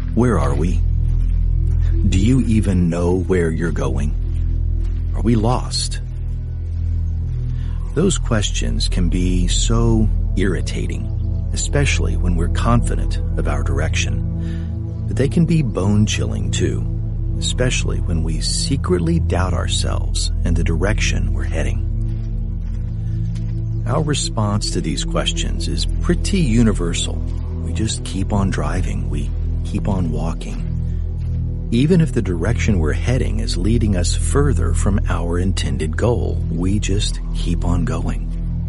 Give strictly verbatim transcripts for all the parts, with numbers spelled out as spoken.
Where are we? Do you even know where you're going? Are we lost? Those questions can be so irritating, especially when we're confident of our direction. But they can be bone-chilling too, especially when we secretly doubt ourselves and the direction we're heading. Our response to these questions is pretty universal. We just keep on driving. We keep on walking. Even if the direction we're heading is leading us further from our intended goal, we just keep on going.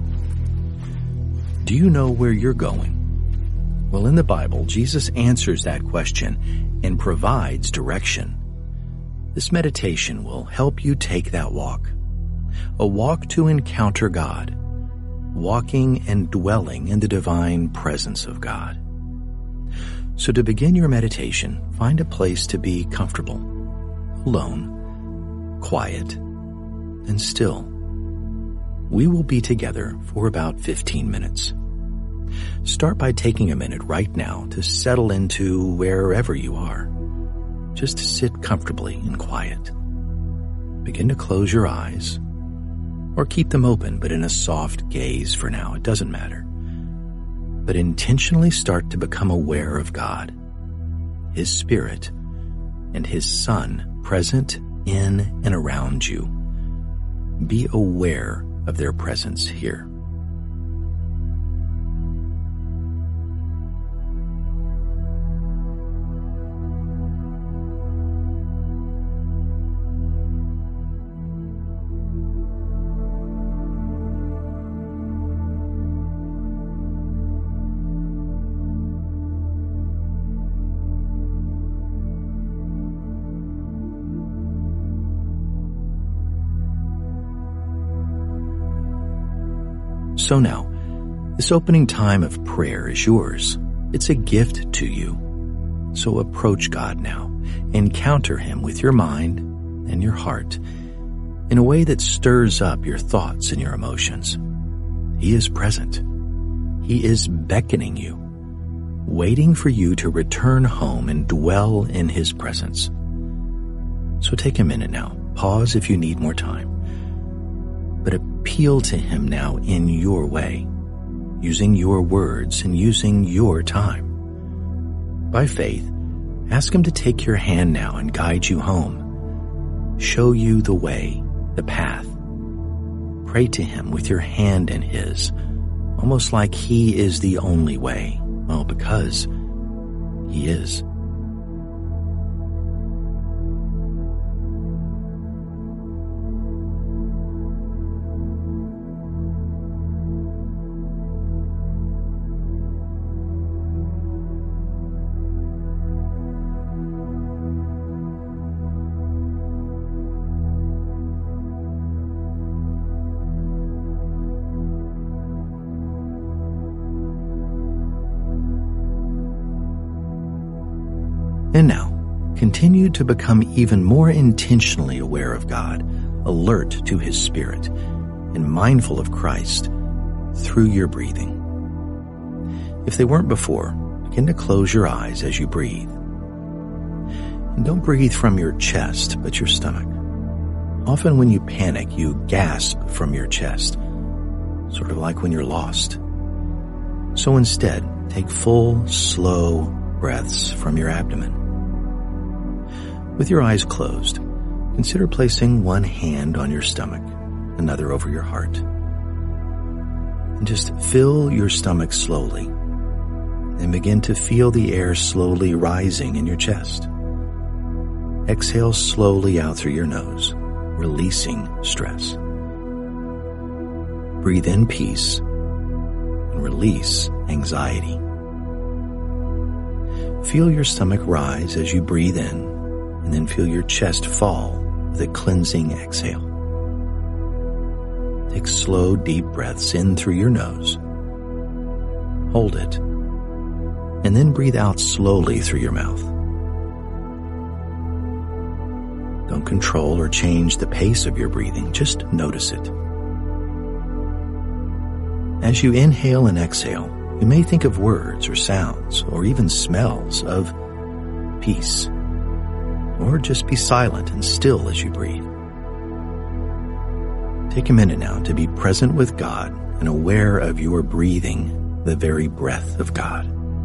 Do you know where you're going? Well, in the Bible, Jesus answers that question and provides direction. This meditation will help you take that walk. A walk to encounter God, walking and dwelling in the divine presence of God. So to begin your meditation, find a place to be comfortable, alone, quiet, and still. We will be together for about fifteen minutes. Start by taking a minute right now to settle into wherever you are. Just sit comfortably and quiet. Begin to close your eyes, or keep them open but in a soft gaze for now. It doesn't matter. But intentionally start to become aware of God, His Spirit, and His Son present in and around you. Be aware of their presence here. So now, this opening time of prayer is yours. It's a gift to you. So approach God now. Encounter Him with your mind and your heart in a way that stirs up your thoughts and your emotions. He is present. He is beckoning you, waiting for you to return home and dwell in His presence. So take a minute now. Pause if you need more time. But appeal to Him now in your way, using your words and using your time. By faith, ask Him to take your hand now and guide you home, show you the way, the path. Pray to Him with your hand in His, almost like He is the only way. Well, because He is. And now, continue to become even more intentionally aware of God, alert to His Spirit, and mindful of Christ through your breathing. If they weren't before, begin to close your eyes as you breathe. And don't breathe from your chest, but your stomach. Often when you panic, you gasp from your chest, sort of like when you're lost. So instead, take full, slow breaths from your abdomen. With your eyes closed, consider placing one hand on your stomach, another over your heart. And just fill your stomach slowly, and begin to feel the air slowly rising in your chest. Exhale slowly out through your nose, releasing stress. Breathe in peace and release anxiety. Feel your stomach rise as you breathe in, and then feel your chest fall with a cleansing exhale. Take slow, deep breaths in through your nose. Hold it, and then breathe out slowly through your mouth. Don't control or change the pace of your breathing, just notice it. As you inhale and exhale, you may think of words or sounds or even smells of peace. Or just be silent and still as you breathe. Take a minute now to be present with God and aware of your breathing, the very breath of God.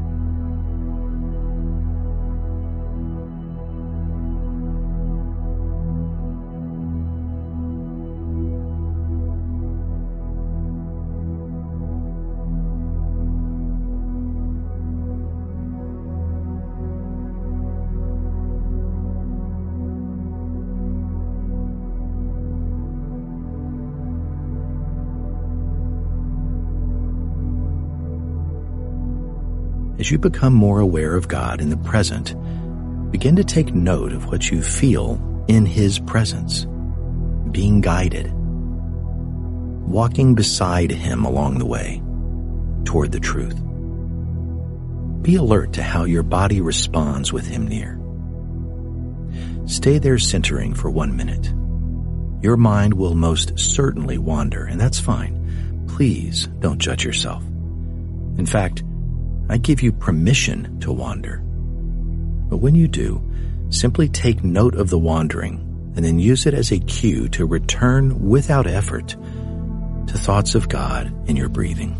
As you become more aware of God in the present, begin to take note of what you feel in His presence, being guided, walking beside Him along the way toward the truth. Be alert to how your body responds with Him near. Stay there centering for one minute. Your mind will most certainly wander, and that's fine. Please don't judge yourself. In fact, I give you permission to wander. But when you do, simply take note of the wandering and then use it as a cue to return without effort to thoughts of God in your breathing.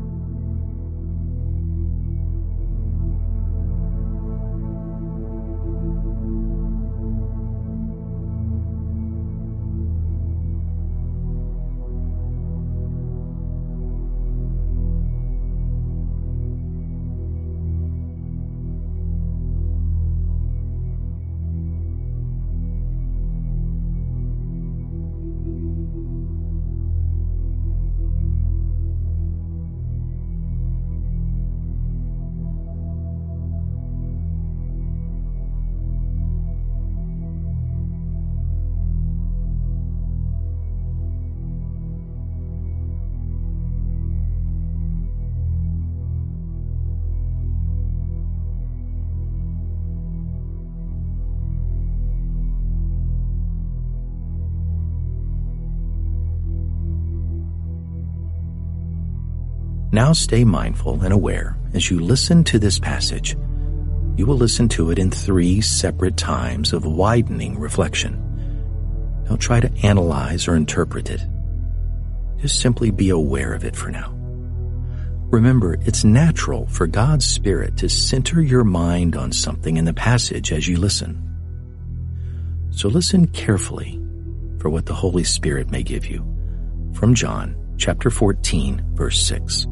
Now stay mindful and aware as you listen to this passage. You will listen to it in three separate times of widening reflection. Don't try to analyze or interpret it. Just simply be aware of it for now. Remember, it's natural for God's Spirit to center your mind on something in the passage as you listen. So listen carefully for what the Holy Spirit may give you. From John chapter fourteen, verse six.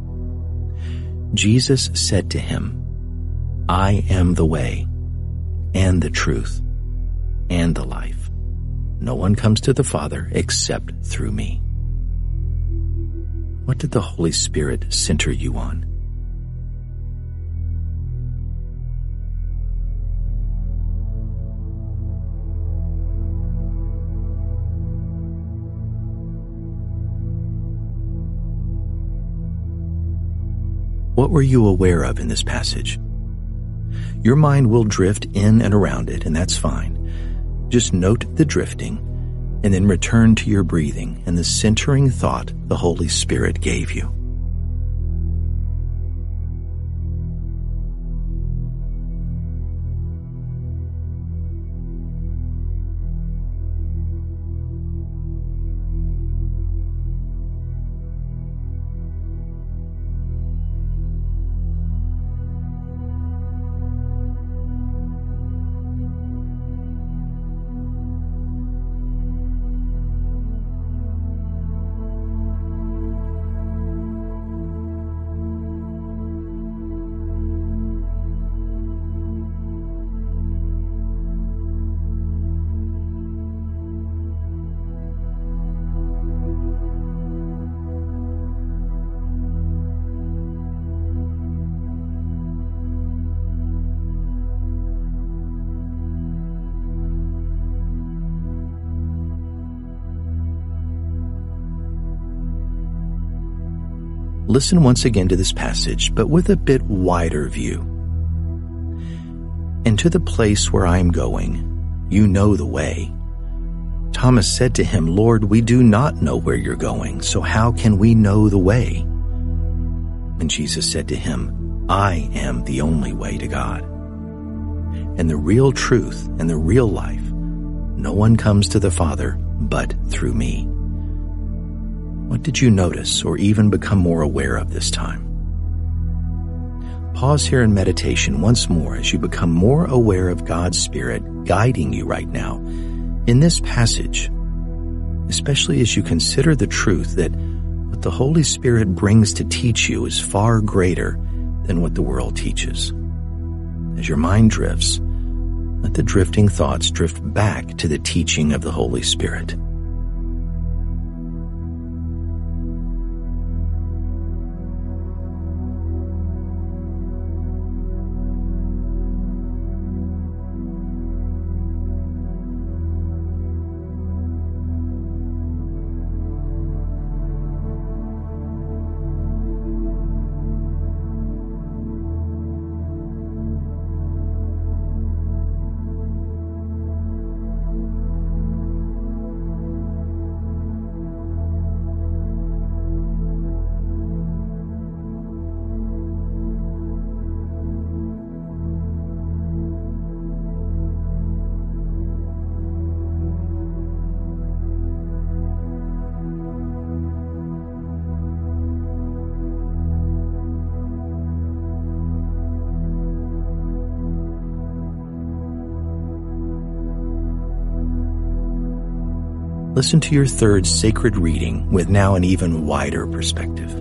Jesus said to him, I am the way, and the truth, and the life. No one comes to the Father except through me. What did the Holy Spirit center you on? What were you aware of in this passage? Your mind will drift in and around it, and that's fine. Just note the drifting, and then return to your breathing and the centering thought the Holy Spirit gave you. Listen once again to this passage, but with a bit wider view. And to the place where I am going, you know the way. Thomas said to him, Lord, we do not know where you're going, so how can we know the way? And Jesus said to him, I am the only way to God. and the real truth and the real life. No one comes to the Father but through me. What did you notice or even become more aware of this time? Pause here in meditation once more as you become more aware of God's Spirit guiding you right now in this passage, especially as you consider the truth that what the Holy Spirit brings to teach you is far greater than what the world teaches. As your mind drifts, let the drifting thoughts drift back to the teaching of the Holy Spirit. Listen to your third sacred reading with now an even wider perspective.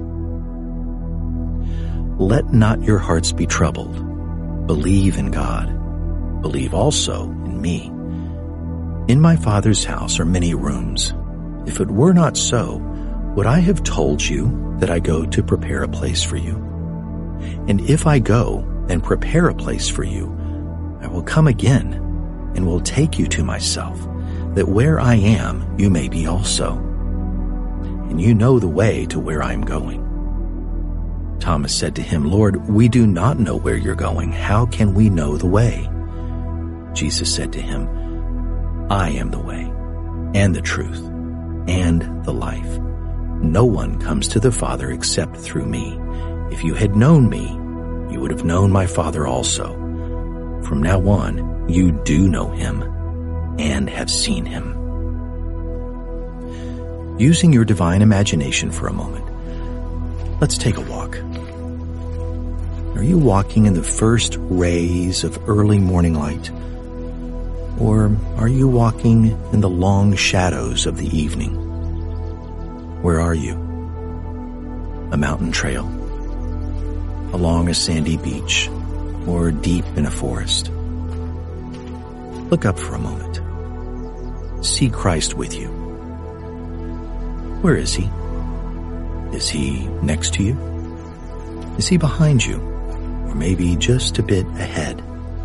Let not your hearts be troubled. Believe in God. Believe also in me. In my Father's house are many rooms. If it were not so, would I have told you that I go to prepare a place for you? And if I go and prepare a place for you, I will come again and will take you to myself, that where I am, you may be also. And you know the way to where I am going. Thomas said to him, Lord, we do not know where you're going. How can we know the way? Jesus said to him, I am the way, and the truth, and the life. No one comes to the Father except through me. If you had known me, you would have known my Father also. From now on, you do know him and have seen him. Using your divine imagination for a moment, let's take a walk. Are you walking in the first rays of early morning light? Or are you walking in the long shadows of the evening? Where are you? A mountain trail? Along a sandy beach? Or deep in a forest? Look up for a moment. See Christ with you. Where is he? Is he next to you? Is he behind you? Or maybe just a bit ahead?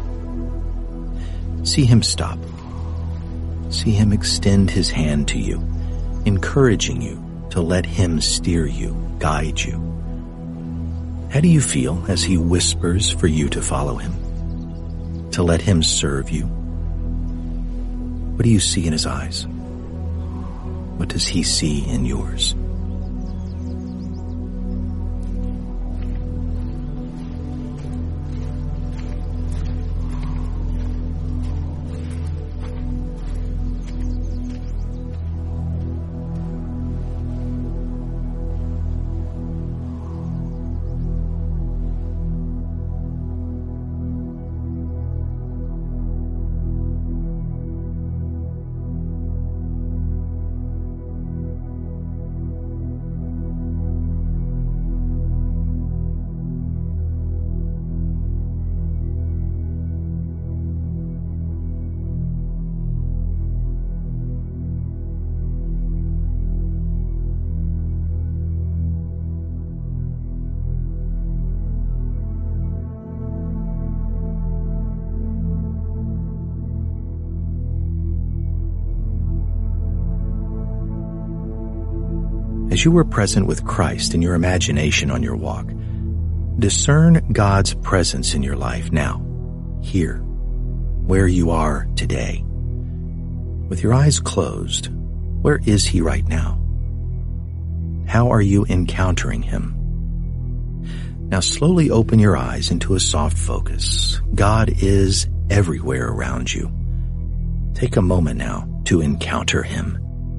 See him stop. See him extend his hand to you, encouraging you to let him steer you, guide you. How do you feel as he whispers for you to follow him, to let him serve you? What do you see in his eyes? What does he see in yours? As you were present with Christ in your imagination on your walk, discern God's presence in your life now, here, where you are today. With your eyes closed, where is he right now? How are you encountering him? Now slowly open your eyes into a soft focus. God is everywhere around you. Take a moment now to encounter him.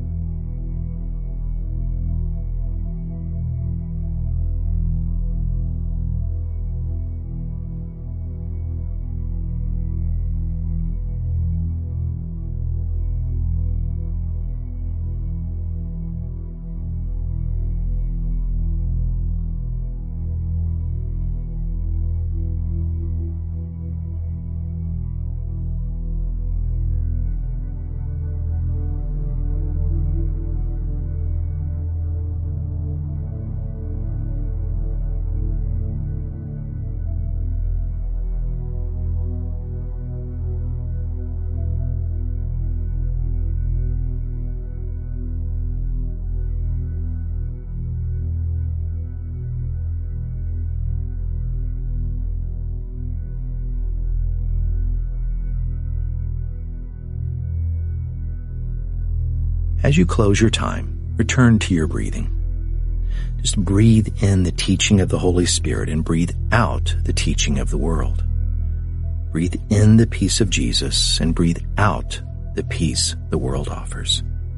As you close your time, return to your breathing. Just breathe in the teaching of the Holy Spirit and breathe out the teaching of the world. Breathe in the peace of Jesus and breathe out the peace the world offers.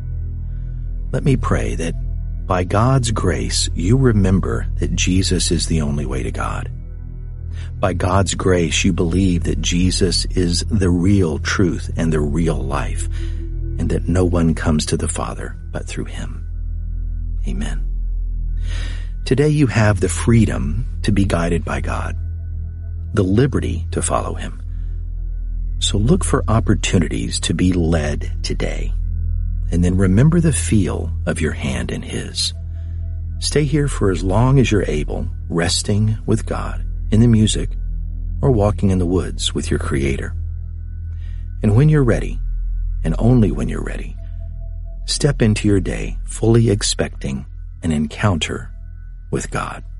Let me pray that by God's grace, you remember that Jesus is the only way to God. By God's grace, you believe that Jesus is the real truth and the real life, and that no one comes to the Father but through him. Amen. Today you have the freedom to be guided by God, the liberty to follow him. So look for opportunities to be led today, and then remember the feel of your hand in his. Stay here for as long as you're able, resting with God in the music or walking in the woods with your Creator. And when you're ready, and only when you're ready, step into your day fully expecting an encounter with God.